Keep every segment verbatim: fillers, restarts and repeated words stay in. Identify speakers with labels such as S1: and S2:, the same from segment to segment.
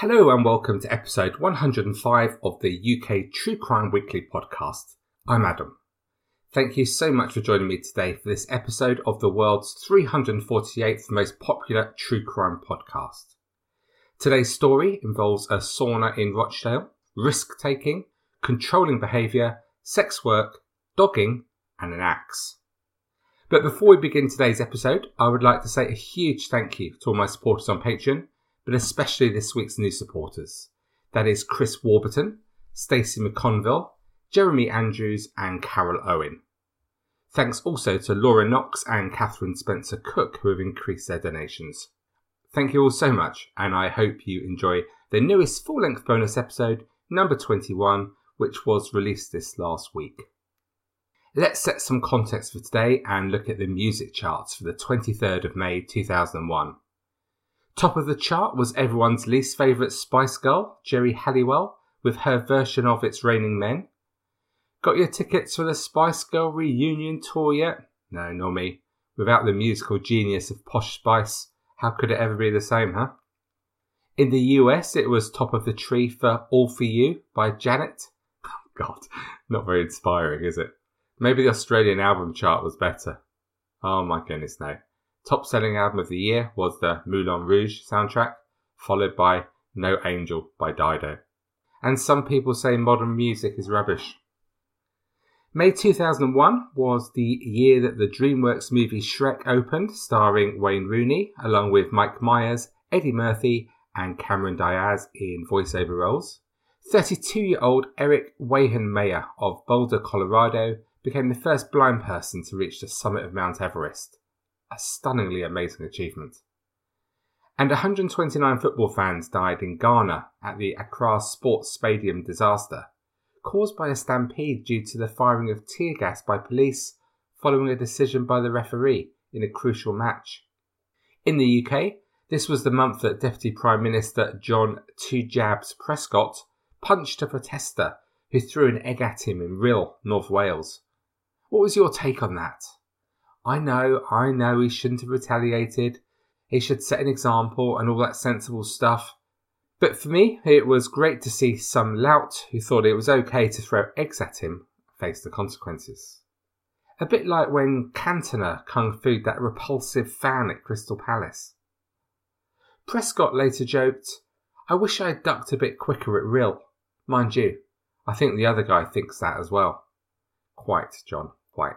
S1: Hello and welcome to episode one hundred five of the U K True Crime Weekly podcast. I'm Adam. Thank you so much for joining me today for this episode of the world's three hundred forty-eighth most popular true crime podcast. Today's story involves a sauna in Rochdale, risk-taking, controlling behaviour, sex work, dogging and an axe. But before we begin today's episode, I would like to say a huge thank you to all my supporters on Patreon, but especially this week's new supporters. That is Chris Warburton, Stacey McConville, Jeremy Andrews and Carol Owen. Thanks also to Laura Knox and Catherine Spencer Cook who have increased their donations. Thank you all so much, and I hope you enjoy the newest full-length bonus episode, number twenty-one, which was released this last week. Let's set some context for today and look at the music charts for the twenty-third of May two thousand one. Top of the chart was everyone's least favourite Spice Girl, Geri Halliwell, with her version of It's Raining Men. Got your tickets for the Spice Girl reunion tour yet? No, nor me. Without the musical genius of Posh Spice, how could it ever be the same, huh? In the U S, it was top of the tree for All For You by Janet. God, not very inspiring, is it? Maybe the Australian album chart was better. Oh my goodness, no. Top selling album of the year was the Moulin Rouge soundtrack, followed by No Angel by Dido. And some people say modern music is rubbish. May two thousand one was the year that the DreamWorks movie Shrek opened, starring Wayne Rooney, along with Mike Myers, Eddie Murphy and Cameron Diaz in voiceover roles. thirty-two-year-old Eric Weihenmayer of Boulder, Colorado, became the first blind person to reach the summit of Mount Everest. A stunningly amazing achievement. And one hundred twenty-nine football fans died in Ghana at the Accra Sports Stadium disaster, caused by a stampede due to the firing of tear gas by police following a decision by the referee in a crucial match. In the U K, this was the month that Deputy Prime Minister John Two Jabs Prescott punched a protester who threw an egg at him in Rhyl, North Wales. What was your take on that? I know, I know he shouldn't have retaliated. He should set an example and all that sensible stuff. But for me, it was great to see some lout who thought it was okay to throw eggs at him face the consequences. A bit like when Cantona kung fu'd that repulsive fan at Crystal Palace. Prescott later joked, I wish I had ducked a bit quicker at Rhyl. Mind you, I think the other guy thinks that as well. Quite, John, quite.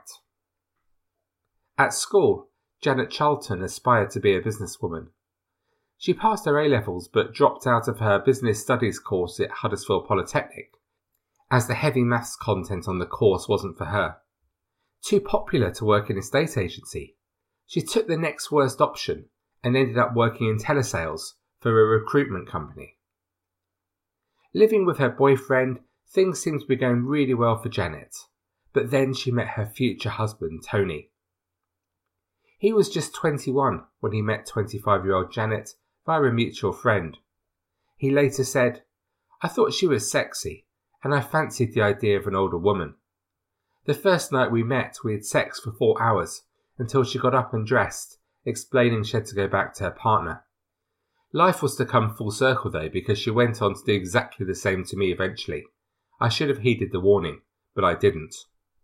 S1: At school, Janet Charlton aspired to be a businesswoman. She passed her A-levels but dropped out of her business studies course at Huddersfield Polytechnic, as the heavy maths content on the course wasn't for her. Too popular to work in a estate agency, she took the next worst option and ended up working in telesales for a recruitment company. Living with her boyfriend, things seemed to be going really well for Janet, but then she met her future husband, Tony. He was just twenty-one when he met twenty-five-year-old Janet via a mutual friend. He later said, I thought she was sexy, and I fancied the idea of an older woman. The first night we met, we had sex for four hours, until she got up and dressed, explaining she had to go back to her partner. Life was to come full circle though, because she went on to do exactly the same to me eventually. I should have heeded the warning, but I didn't.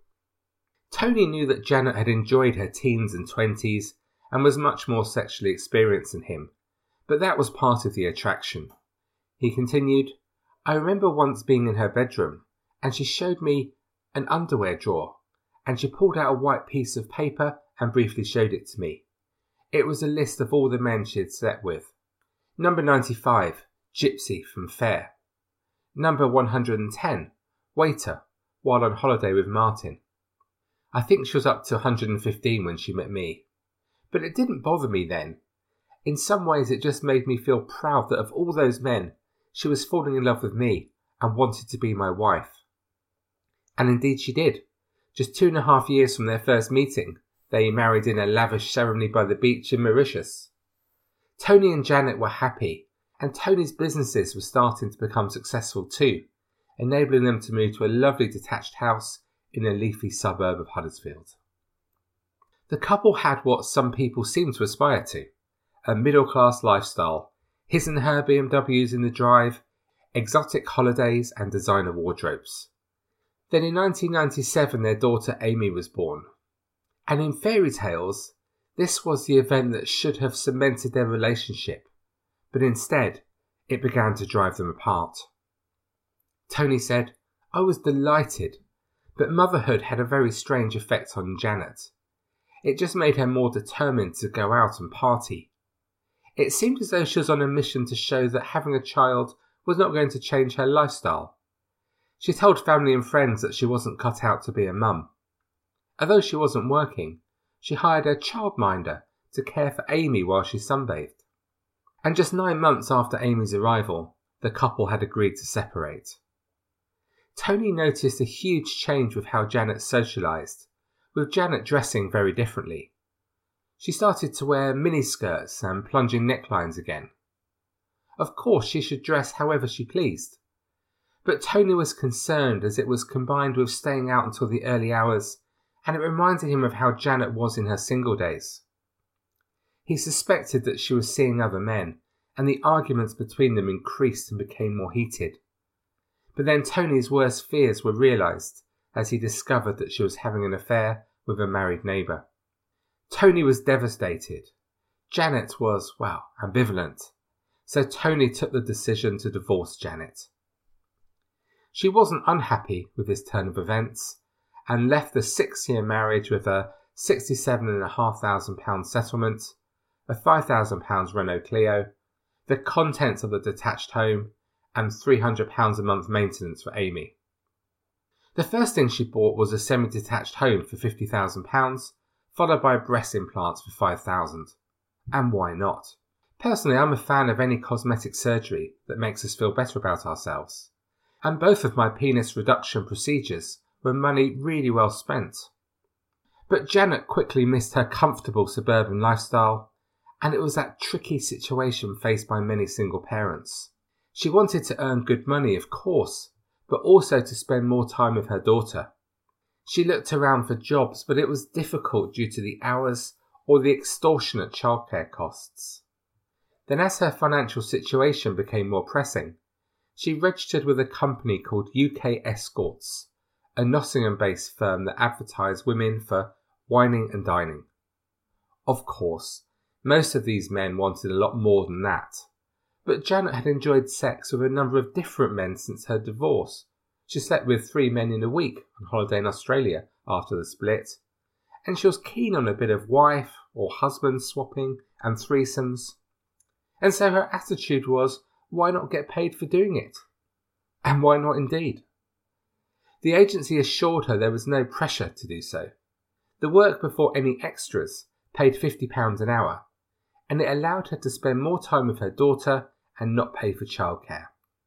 S1: Tony knew that Janet had enjoyed her teens and twenties and was much more sexually experienced than him, but that was part of the attraction. He continued, I remember once being in her bedroom and she showed me an underwear drawer and she pulled out a white piece of paper and briefly showed it to me. It was a list of all the men she had slept with. Number ninety-five, Gypsy from Fair. Number one hundred ten, Waiter, while on holiday with Martin. I think she was up to one hundred fifteen when she met me. But it didn't bother me then. In some ways it just made me feel proud that of all those men, she was falling in love with me and wanted to be my wife. And indeed she did. Just two and a half years from their first meeting, they married in a lavish ceremony by the beach in Mauritius. Tony and Janet were happy, and Tony's businesses were starting to become successful too, enabling them to move to a lovely detached house in a leafy suburb of Huddersfield. The couple had what some people seem to aspire to, a middle-class lifestyle, his and her B M Ws in the drive, exotic holidays and designer wardrobes. Then in nineteen ninety-seven their daughter Amy was born. And in fairy tales, this was the event that should have cemented their relationship, but instead it began to drive them apart. Tony said, "I was delighted, but motherhood had a very strange effect on Janet. It just made her more determined to go out and party. It seemed as though she was on a mission to show that having a child was not going to change her lifestyle. She told family and friends that she wasn't cut out to be a mum. Although she wasn't working, she hired a childminder to care for Amy while she sunbathed. And just nine months after Amy's arrival, the couple had agreed to separate." Tony noticed a huge change with how Janet socialised, with Janet dressing very differently. She started to wear miniskirts and plunging necklines again. Of course she should dress however she pleased, but Tony was concerned as it was combined with staying out until the early hours, and it reminded him of how Janet was in her single days. He suspected that she was seeing other men, and the arguments between them increased and became more heated. But then Tony's worst fears were realised as he discovered that she was having an affair with a married neighbour. Tony was devastated. Janet was, well, ambivalent, so Tony took the decision to divorce Janet. She wasn't unhappy with this turn of events, and left the six-year marriage with a sixty-seven thousand five hundred pounds settlement, a five thousand pounds Renault Clio, the contents of the detached home, and three hundred pounds a month maintenance for Amy. The first thing she bought was a semi-detached home for fifty thousand pounds, followed by breast implants for five thousand pounds. And why not? Personally, I'm a fan of any cosmetic surgery that makes us feel better about ourselves, and both of my penis reduction procedures were money really well spent. But Janet quickly missed her comfortable suburban lifestyle, and it was that tricky situation faced by many single parents. She wanted to earn good money, of course, but also to spend more time with her daughter. She looked around for jobs, but it was difficult due to the hours or the extortionate childcare costs. Then as her financial situation became more pressing, she registered with a company called U K Escorts, a Nottingham-based firm that advertised women for wining and dining. Of course, most of these men wanted a lot more than that, but Janet had enjoyed sex with a number of different men since her divorce. She slept with three men in a week on holiday in Australia after the split, and she was keen on a bit of wife or husband swapping and threesomes. And so her attitude was, why not get paid for doing it? And why not indeed? The agency assured her there was no pressure to do so. The work before any extras paid fifty pounds an hour, and it allowed her to spend more time with her daughter and not pay for childcare.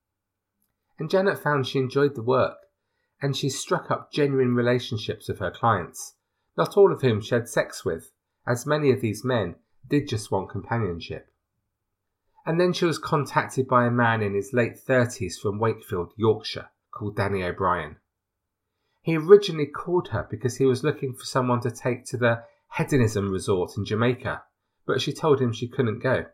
S1: And Janet found she enjoyed the work, and she struck up genuine relationships with her clients, not all of whom she had sex with, as many of these men did just want companionship. And then she was contacted by a man in his late thirties from Wakefield, Yorkshire, called Danny O'Brien. He originally called her because he was looking for someone to take to the hedonism resort in Jamaica, but she told him she couldn't go.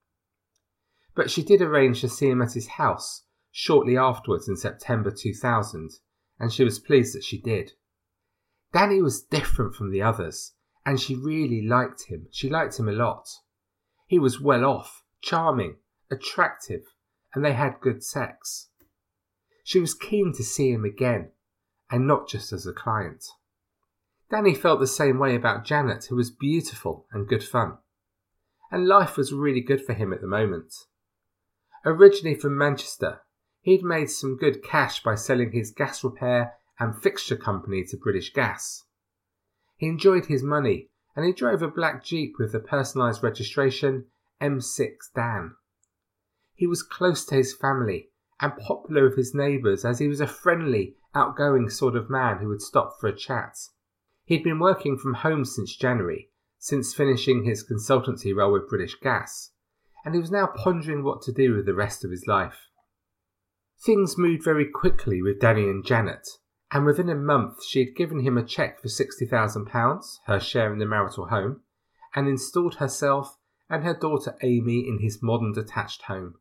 S1: But she did arrange to see him at his house shortly afterwards in September two thousand, and she was pleased that she did. Danny was different from the others, and she really liked him. She liked him a lot. He was well off, charming, attractive, and they had good sex. She was keen to see him again, and not just as a client. Danny felt the same way about Janet, who was beautiful and good fun. And life was really good for him at the moment. Originally from Manchester, he'd made some good cash by selling his gas repair and fixture company to British Gas. He enjoyed his money, and he drove a black Jeep with the personalised registration M six Dan. He was close to his family and popular with his neighbours, as he was a friendly, outgoing sort of man who would stop for a chat. He'd been working from home since January, since finishing his consultancy role with British Gas, and he was now pondering what to do with the rest of his life. Things moved very quickly with Danny and Janet, and within a month she had given him a cheque for sixty thousand pounds, her share in the marital home, and installed herself and her daughter Amy in his modern detached home.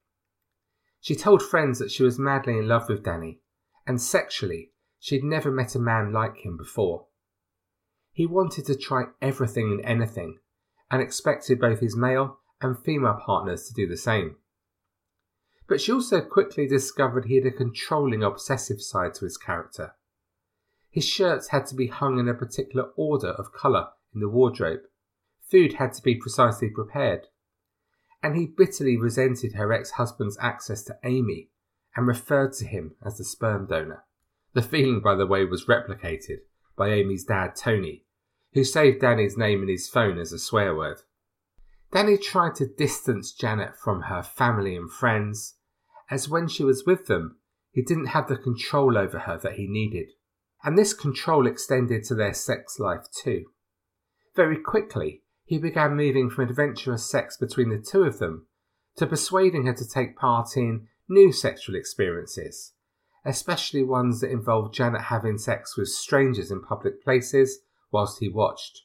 S1: She told friends that she was madly in love with Danny, and sexually she'd never met a man like him before. He wanted to try everything and anything, and expected both his male and female partners to do the same. But she also quickly discovered he had a controlling, obsessive side to his character. His shirts had to be hung in a particular order of colour in the wardrobe. Food had to be precisely prepared. And he bitterly resented her ex-husband's access to Amy and referred to him as the sperm donor. The feeling, by the way, was replicated by Amy's dad, Tony, who saved Danny's name in his phone as a swear word. Danny tried to distance Janet from her family and friends, as when she was with them, he didn't have the control over her that he needed. And this control extended to their sex life too. Very quickly, he began moving from adventurous sex between the two of them to persuading her to take part in new sexual experiences, especially ones that involved Janet having sex with strangers in public places whilst he watched.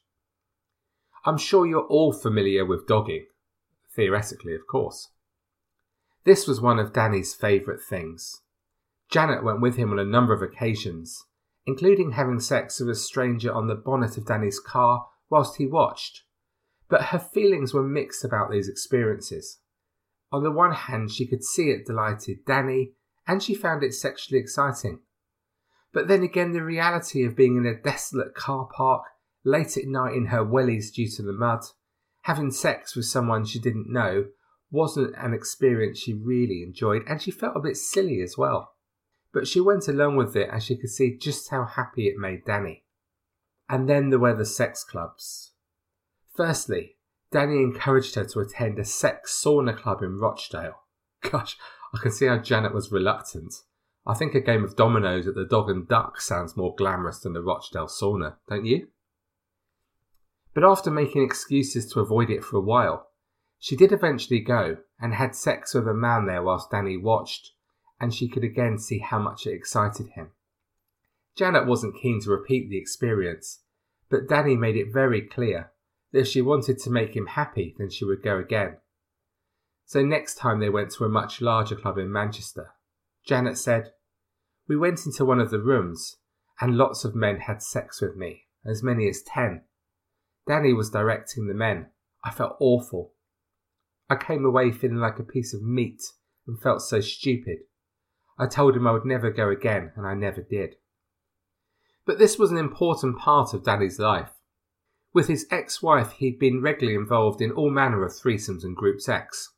S1: I'm sure you're all familiar with dogging, theoretically of course. This was one of Danny's favourite things. Janet went with him on a number of occasions, including having sex with a stranger on the bonnet of Danny's car whilst he watched. But her feelings were mixed about these experiences. On the one hand, she could see it delighted Danny, and she found it sexually exciting. But then again, the reality of being in a desolate car park, late at night in her wellies due to the mud, having sex with someone she didn't know, wasn't an experience she really enjoyed, and she felt a bit silly as well. But she went along with it as she could see just how happy it made Danny. And then there were the sex clubs. Firstly, Danny encouraged her to attend a sex sauna club in Rochdale. Gosh, I can see how Janet was reluctant. I think a game of dominoes at the Dog and Duck sounds more glamorous than the Rochdale sauna, don't you? But after making excuses to avoid it for a while, she did eventually go and had sex with a man there whilst Danny watched, and she could again see how much it excited him. Janet wasn't keen to repeat the experience, but Danny made it very clear that if she wanted to make him happy, then she would go again. So next time they went to a much larger club in Manchester, Janet said, "We went into one of the rooms, and lots of men had sex with me, as many as ten. Danny was directing the men. I felt awful. I came away feeling like a piece of meat and felt so stupid. I told him I would never go again, and I never did." But this was an important part of Danny's life. With his ex-wife, he'd been regularly involved in all manner of threesomes and group sex.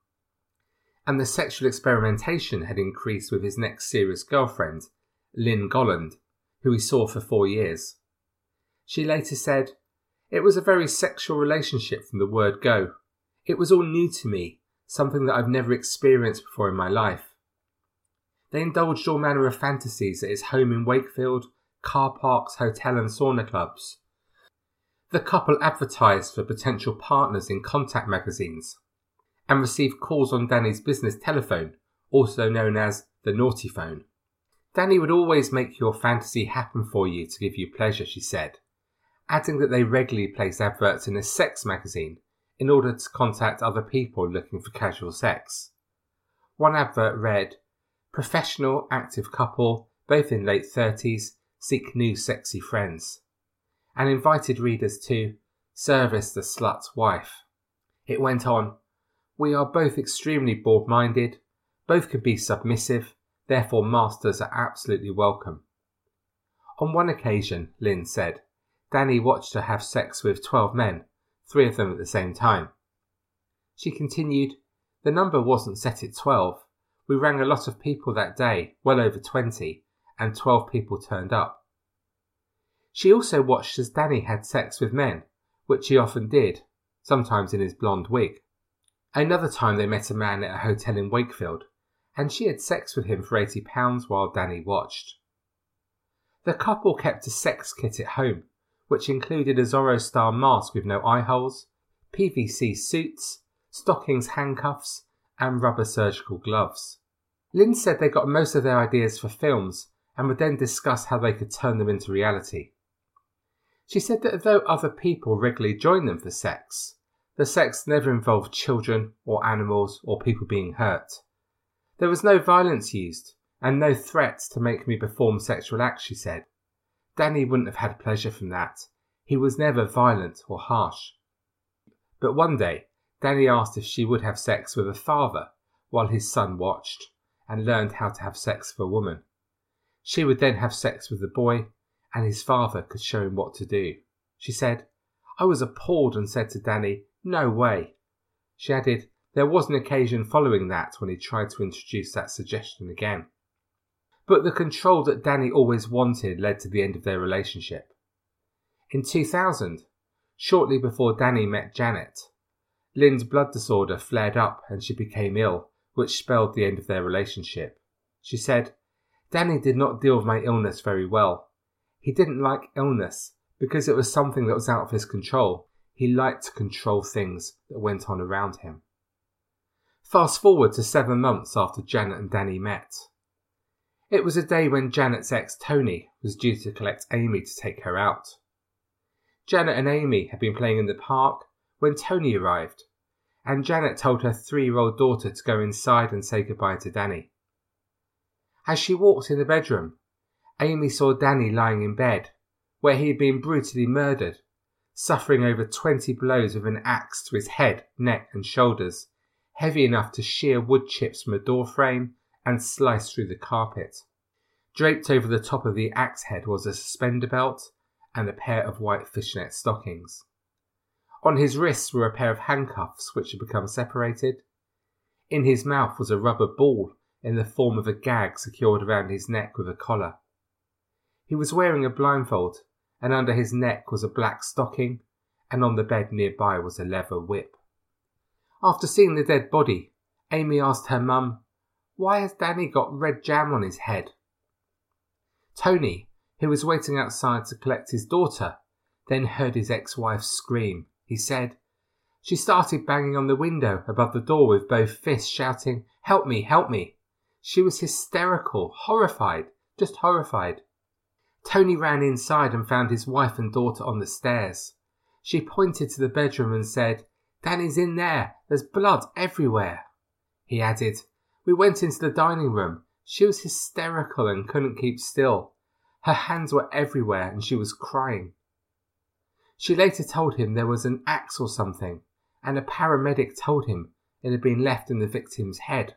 S1: And the sexual experimentation had increased with his next serious girlfriend, Lynn Golland, who he saw for four years. She later said, "It was a very sexual relationship from the word go. It was all new to me, something that I've never experienced before in my life." They indulged all manner of fantasies at his home in Wakefield, car parks, hotel and sauna clubs. The couple advertised for potential partners in contact magazines and received calls on Danny's business telephone, also known as the naughty phone. "Danny would always make your fantasy happen for you to give you pleasure," she said, adding that they regularly placed adverts in a sex magazine in order to contact other people looking for casual sex. One advert read, "Professional, active couple, both in late thirties, seek new sexy friends," and invited readers to service the slut's wife. It went on, "We are both extremely broad-minded, both can be submissive, therefore masters are absolutely welcome." On one occasion, Lynn said, Danny watched her have sex with twelve men, three of them at the same time. She continued, "The number wasn't set at twelve. We rang a lot of people that day, well over twenty, and twelve people turned up." She also watched as Danny had sex with men, which he often did, sometimes in his blonde wig. Another time they met a man at a hotel in Wakefield, and she had sex with him for eighty pounds while Danny watched. The couple kept a sex kit at home, which included a Zorro-style mask with no eye holes, P V C suits, stockings, handcuffs, and rubber surgical gloves. Lynn said they got most of their ideas for films and would then discuss how they could turn them into reality. She said that though other people regularly joined them for sex, The sex never involved children or animals or people being hurt. There was no violence used and no threats to make me perform sexual acts, she said. Danny wouldn't have had pleasure from that. He was never violent or harsh. But one day, Danny asked if she would have sex with a father while his son watched and learned how to have sex with a woman. She would then have sex with the boy and his father could show him what to do. She said, I was appalled and said to Danny, no way. She added, there was an occasion following that when he tried to introduce that suggestion again. But the control that Danny always wanted led to the end of their relationship. In two thousand, shortly before Danny met Janet, Lynn's blood disorder flared up and she became ill, which spelled the end of their relationship. She said, Danny did not deal with my illness very well. He didn't like illness because it was something that was out of his control. He liked to control things that went on around him. Fast forward to seven months after Janet and Danny met. It was a day when Janet's ex Tony was due to collect Amy to take her out. Janet and Amy had been playing in the park when Tony arrived, and Janet told her three-year-old daughter to go inside and say goodbye to Danny. As she walked in the bedroom, Amy saw Danny lying in bed, where he had been brutally murdered, suffering over twenty blows with an axe to his head, neck and shoulders, heavy enough to shear wood chips from a door frame and slice through the carpet. Draped over the top of the axe head was a suspender belt and a pair of white fishnet stockings. On his wrists were a pair of handcuffs which had become separated. In his mouth was a rubber ball in the form of a gag secured around his neck with a collar. He was wearing a blindfold, and under his neck was a black stocking, and on the bed nearby was a leather whip. After seeing the dead body, Amy asked her mum, "Why has Danny got red jam on his head?" Tony, who was waiting outside to collect his daughter, then heard his ex-wife scream. He said, "She started banging on the window above the door with both fists, shouting, 'Help me, help me.' She was hysterical, horrified, just horrified." Tony ran inside and found his wife and daughter on the stairs. She pointed to the bedroom and said, "Danny's in there. There's blood everywhere." He added, "We went into the dining room. She was hysterical and couldn't keep still. Her hands were everywhere and she was crying." She later told him there was an axe or something, and a paramedic told him it had been left in the victim's head.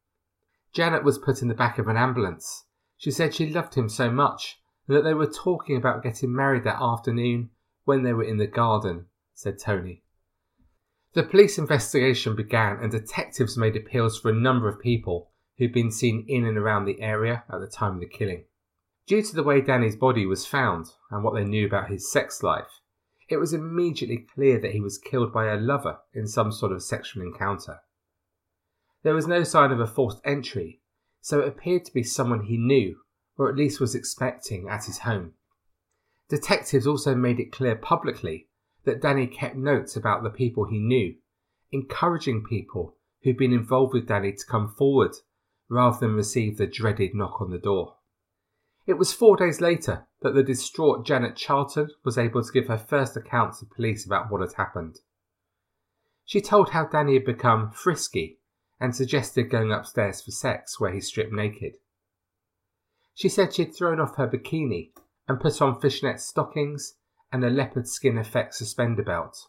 S1: Janet was put in the back of an ambulance. She said she loved him so much and that they were talking about getting married that afternoon when they were in the garden, said Tony. The police investigation began and detectives made appeals for a number of people who'd been seen in and around the area at the time of the killing. Due to the way Danny's body was found and what they knew about his sex life, it was immediately clear that he was killed by a lover in some sort of sexual encounter. There was no sign of a forced entry, so it appeared to be someone he knew, or at least was expecting, at his home. Detectives also made it clear publicly that Danny kept notes about the people he knew, encouraging people who'd been involved with Danny to come forward rather than receive the dreaded knock on the door. It was four days later that the distraught Janet Charlton was able to give her first account to police about what had happened. She told how Danny had become frisky and suggested going upstairs for sex, where he stripped naked. She said she'd thrown off her bikini and put on fishnet stockings and a leopard skin effect suspender belt.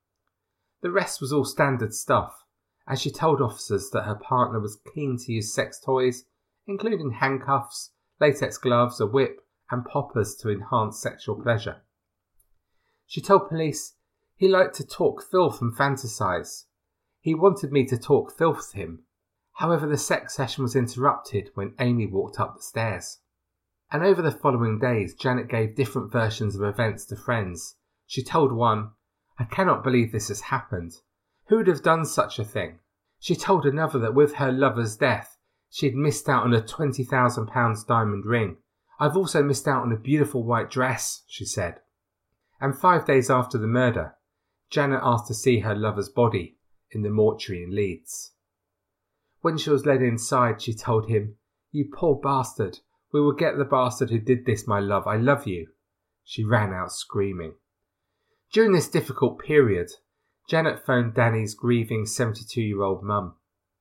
S1: The rest was all standard stuff, as she told officers that her partner was keen to use sex toys, including handcuffs, latex gloves, a whip, and poppers to enhance sexual pleasure. She told police, "He liked to talk filth and fantasise. He wanted me to talk filth with him." However, the sex session was interrupted when Amy walked up the stairs. And over the following days, Janet gave different versions of events to friends. She told one, "I cannot believe this has happened. Who would have done such a thing?" She told another that with her lover's death, she had missed out on a twenty thousand pounds diamond ring. "I've also missed out on a beautiful white dress," she said. And five days after the murder, Janet asked to see her lover's body in the mortuary in Leeds. When she was led inside, she told him, "You poor bastard. We will get the bastard who did this, my love. I love you." She ran out screaming. During this difficult period, Janet phoned Danny's grieving seventy-two-year-old mum.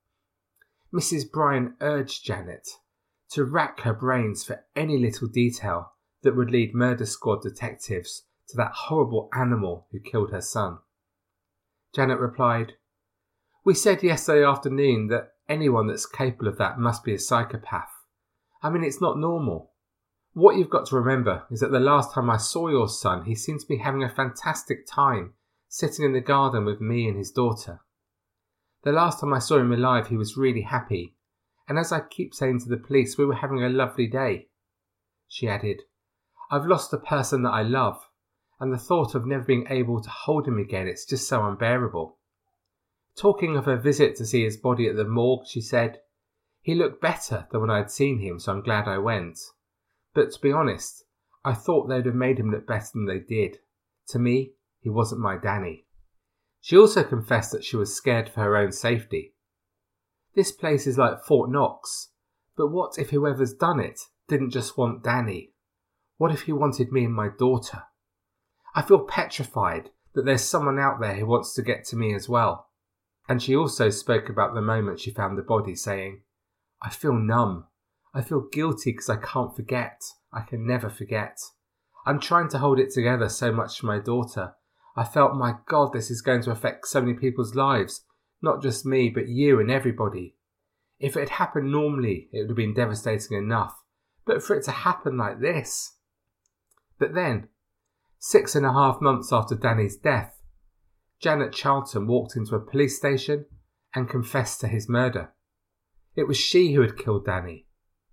S1: Missus Bryan urged Janet to rack her brains for any little detail that would lead murder squad detectives to that horrible animal who killed her son. Janet replied, "We said yesterday afternoon that anyone that's capable of that must be a psychopath. I mean, it's not normal. What you've got to remember is that the last time I saw your son, he seemed to be having a fantastic time sitting in the garden with me and his daughter. The last time I saw him alive, he was really happy, and as I keep saying to the police, we were having a lovely day." She added, "I've lost a person that I love, and the thought of never being able to hold him again, it's just so unbearable." Talking of her visit to see his body at the morgue, she said, "He looked better than when I'd seen him, so I'm glad I went. But to be honest, I thought they'd have made him look better than they did. To me, he wasn't my Danny." She also confessed that she was scared for her own safety. "This place is like Fort Knox, but what if whoever's done it didn't just want Danny? What if he wanted me and my daughter? I feel petrified that there's someone out there who wants to get to me as well." And she also spoke about the moment she found the body, saying, "I feel numb. I feel guilty because I can't forget. I can never forget. I'm trying to hold it together so much for my daughter. I felt, my God, this is going to affect so many people's lives, not just me, but you and everybody. If it had happened normally, it would have been devastating enough, but for it to happen like this." But then, six and a half months after Danny's death, Janet Charlton walked into a police station and confessed to his murder. It was she who had killed Danny.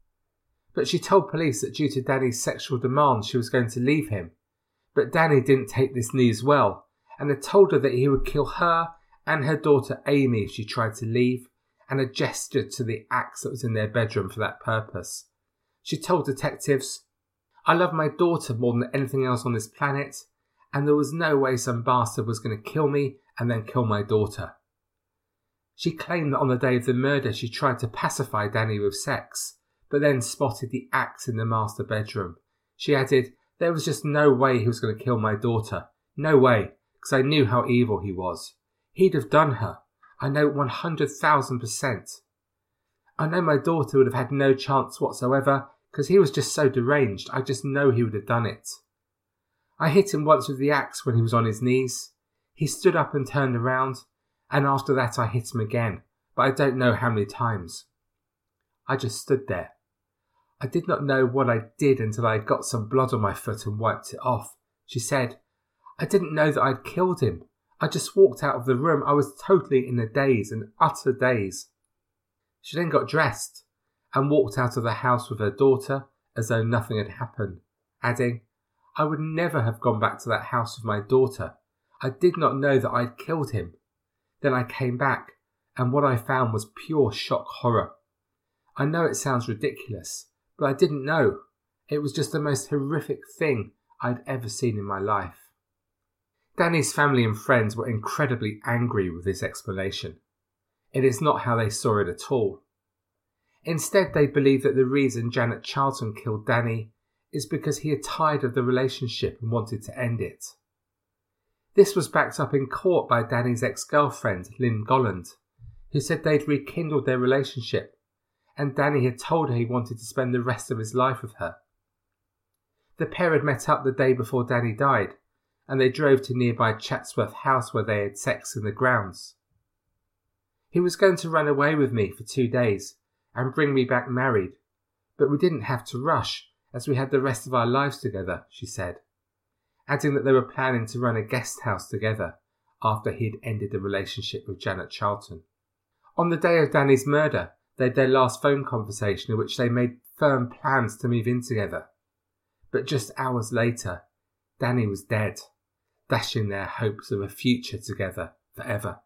S1: But she told police that due to Danny's sexual demands, she was going to leave him. But Danny didn't take this news well, and had told her that he would kill her and her daughter Amy if she tried to leave, and had gestured to the axe that was in their bedroom for that purpose. She told detectives, "I love my daughter more than anything else on this planet, and there was no way some bastard was going to kill me and then kill my daughter." She claimed that on the day of the murder she tried to pacify Danny with sex, but then spotted the axe in the master bedroom. She added, "There was just no way he was going to kill my daughter. No way, because I knew how evil he was. He'd have done her. I know one hundred thousand percent. I know my daughter would have had no chance whatsoever, because he was just so deranged. I just know he would have done it. I hit him once with the axe when he was on his knees. He stood up and turned around, and after that I hit him again, but I don't know how many times. I just stood there. I did not know what I did until I got some blood on my foot and wiped it off." She said, "I didn't know that I'd killed him. I just walked out of the room. I was totally in a daze, an utter daze." She then got dressed and walked out of the house with her daughter as though nothing had happened, adding, "I would never have gone back to that house with my daughter. I did not know that I'd killed him. Then I came back, and what I found was pure shock horror. I know it sounds ridiculous, but I didn't know. It was just the most horrific thing I'd ever seen in my life." Danny's family and friends were incredibly angry with this explanation. It is not how they saw it at all. Instead, they believe that the reason Janet Charlton killed Danny is because he had tired of the relationship and wanted to end it. This was backed up in court by Danny's ex-girlfriend, Lynn Golland, who said they'd rekindled their relationship, and Danny had told her he wanted to spend the rest of his life with her. The pair had met up the day before Danny died, and they drove to nearby Chatsworth House where they had sex in the grounds. "He was going to run away with me for two days and bring me back married, but we didn't have to rush as we had the rest of our lives together," she said, adding that they were planning to run a guest house together after he'd ended the relationship with Janet Charlton. On the day of Danny's murder, they had their last phone conversation in which they made firm plans to move in together. But just hours later, Danny was dead, dashing their hopes of a future together forever.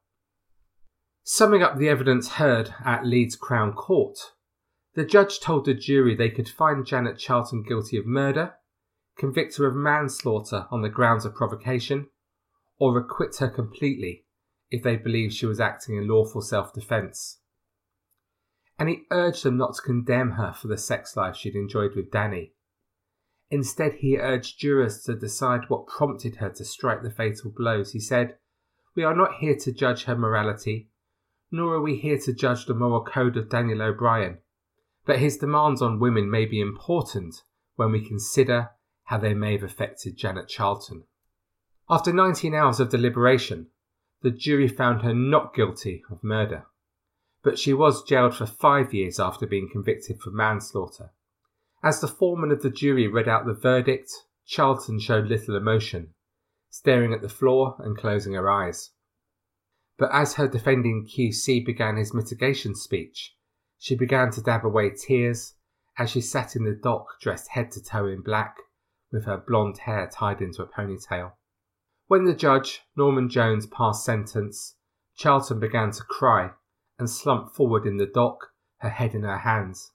S1: Summing up the evidence heard at Leeds Crown Court, the judge told the jury they could find Janet Charlton guilty of murder, convict her of manslaughter on the grounds of provocation, or acquit her completely if they believed she was acting in lawful self-defence. And he urged them not to condemn her for the sex life she'd enjoyed with Danny. Instead, he urged jurors to decide what prompted her to strike the fatal blows. He said, We are not here to judge her morality, nor are we here to judge the moral code of Daniel O'Brien, but his demands on women may be important when we consider how they may have affected Janet Charlton. After nineteen hours of deliberation, the jury found her not guilty of murder, but she was jailed for five years after being convicted for manslaughter. As the foreman of the jury read out the verdict, Charlton showed little emotion, staring at the floor and closing her eyes. But as her defending Q C began his mitigation speech, she began to dab away tears as she sat in the dock dressed head to toe in black, with her blonde hair tied into a ponytail. When the judge, Norman Jones, passed sentence, Charlton began to cry and slumped forward in the dock, her head in her hands.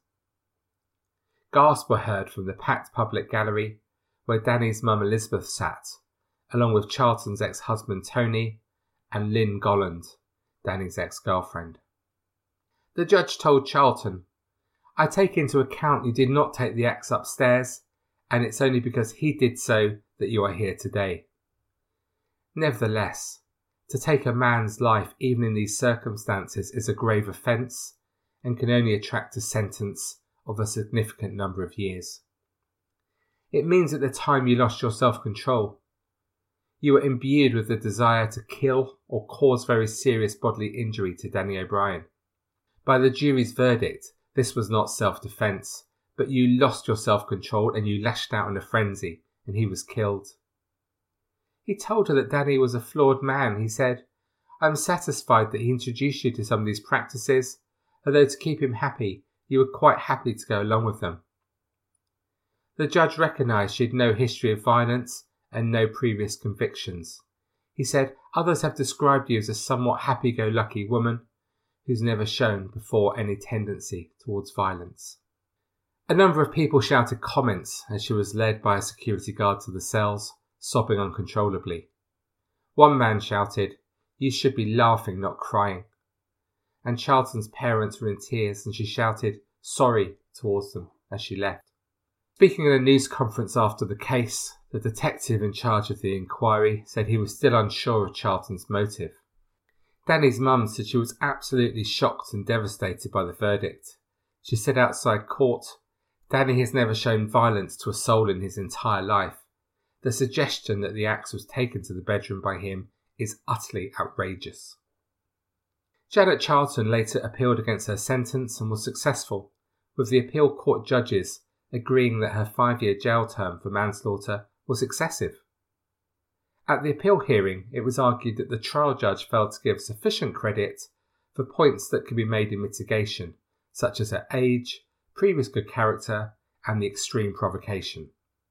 S1: Gasps were heard from the packed public gallery where Danny's mum Elizabeth sat, along with Charlton's ex-husband Tony and Lynn Golland, Danny's ex-girlfriend. The judge told Charlton, "I take into account you did not take the axe upstairs, and it's only because he did so that you are here today. Nevertheless, to take a man's life even in these circumstances is a grave offence and can only attract a sentence of a significant number of years. It means at the time you lost your self-control. You were imbued with the desire to kill or cause very serious bodily injury to Danny O'Brien. By the jury's verdict, this was not self-defence, but you lost your self-control and you lashed out in a frenzy, and he was killed." He told her that Danny was a flawed man. He said, "I'm satisfied that he introduced you to some of these practices, although to keep him happy, you were quite happy to go along with them." The judge recognised she had no history of violence and no previous convictions. He said, "Others have described you as a somewhat happy-go-lucky woman who's never shown before any tendency towards violence." A number of people shouted comments as she was led by a security guard to the cells, sobbing uncontrollably. One man shouted, "You should be laughing, not crying." And Charlton's parents were in tears and she shouted, "Sorry," towards them as she left. Speaking at a news conference after the case, the detective in charge of the inquiry said he was still unsure of Charlton's motive. Danny's mum said she was absolutely shocked and devastated by the verdict. She said outside court, "Danny has never shown violence to a soul in his entire life. The suggestion that the axe was taken to the bedroom by him is utterly outrageous." Janet Charlton later appealed against her sentence and was successful, with the appeal court judges agreeing that her five-year jail term for manslaughter was excessive. At the appeal hearing, it was argued that the trial judge failed to give sufficient credit for points that could be made in mitigation, such as her age, previous good character, and the extreme provocation.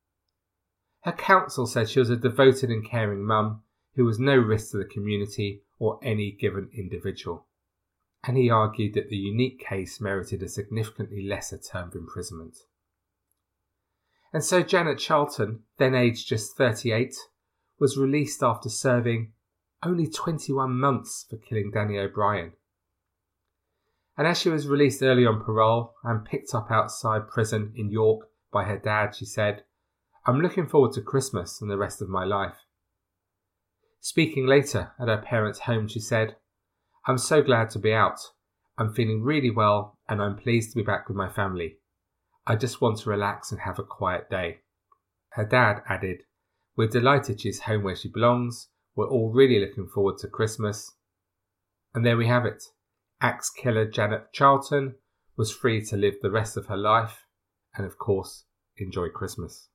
S1: Her counsel said she was a devoted and caring mum who was no risk to the community or any given individual, and he argued that the unique case merited a significantly lesser term of imprisonment. And so Janet Charlton, then aged just thirty-eight, was released after serving only twenty-one months for killing Danny O'Brien. And as she was released early on parole and picked up outside prison in York by her dad, she said, "I'm looking forward to Christmas and the rest of my life." Speaking later at her parents' home, she said, "I'm so glad to be out. I'm feeling really well and I'm pleased to be back with my family. I just want to relax and have a quiet day." Her dad added, "We're delighted she's home where she belongs. We're all really looking forward to Christmas." And there we have it. Axe killer Janet Charlton was free to live the rest of her life and, of course, enjoy Christmas.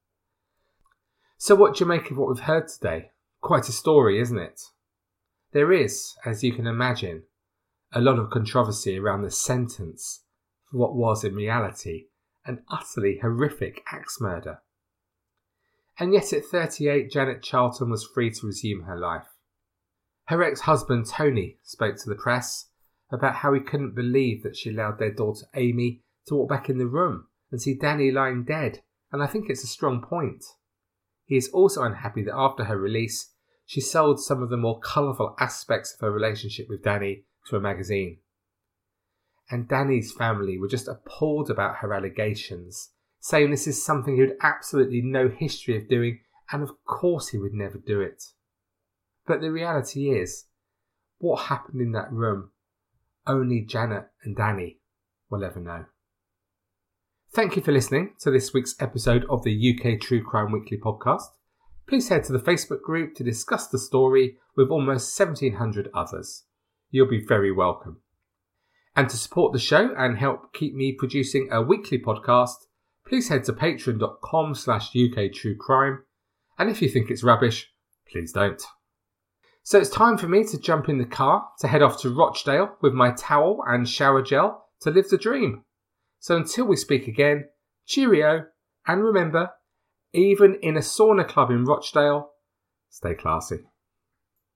S1: So what do you make of what we've heard today? Quite a story, isn't it? There is, as you can imagine, a lot of controversy around the sentence for what was in reality an utterly horrific axe murder. And yet at thirty-eight, Janet Charlton was free to resume her life. Her ex-husband Tony spoke to the press about how he couldn't believe that she allowed their daughter Amy to walk back in the room and see Danny lying dead, and I think it's a strong point. He is also unhappy that after her release, she sold some of the more colourful aspects of her relationship with Danny to a magazine. And Danny's family were just appalled about her allegations, saying this is something he had absolutely no history of doing, and of course he would never do it. But the reality is, What happened in that room? Only Janet and Danny will ever know. Thank you for listening to this week's episode of the U K True Crime Weekly podcast. Please head to the Facebook group to discuss the story with almost seventeen hundred others. You'll be very welcome. And to support the show and help keep me producing a weekly podcast, please head to patreon.com slash UK True Crime. And if you think it's rubbish, please don't. So it's time for me to jump in the car to head off to Rochdale with my towel and shower gel to live the dream. So until we speak again, cheerio, and remember, even in a sauna club in Rochdale, stay classy.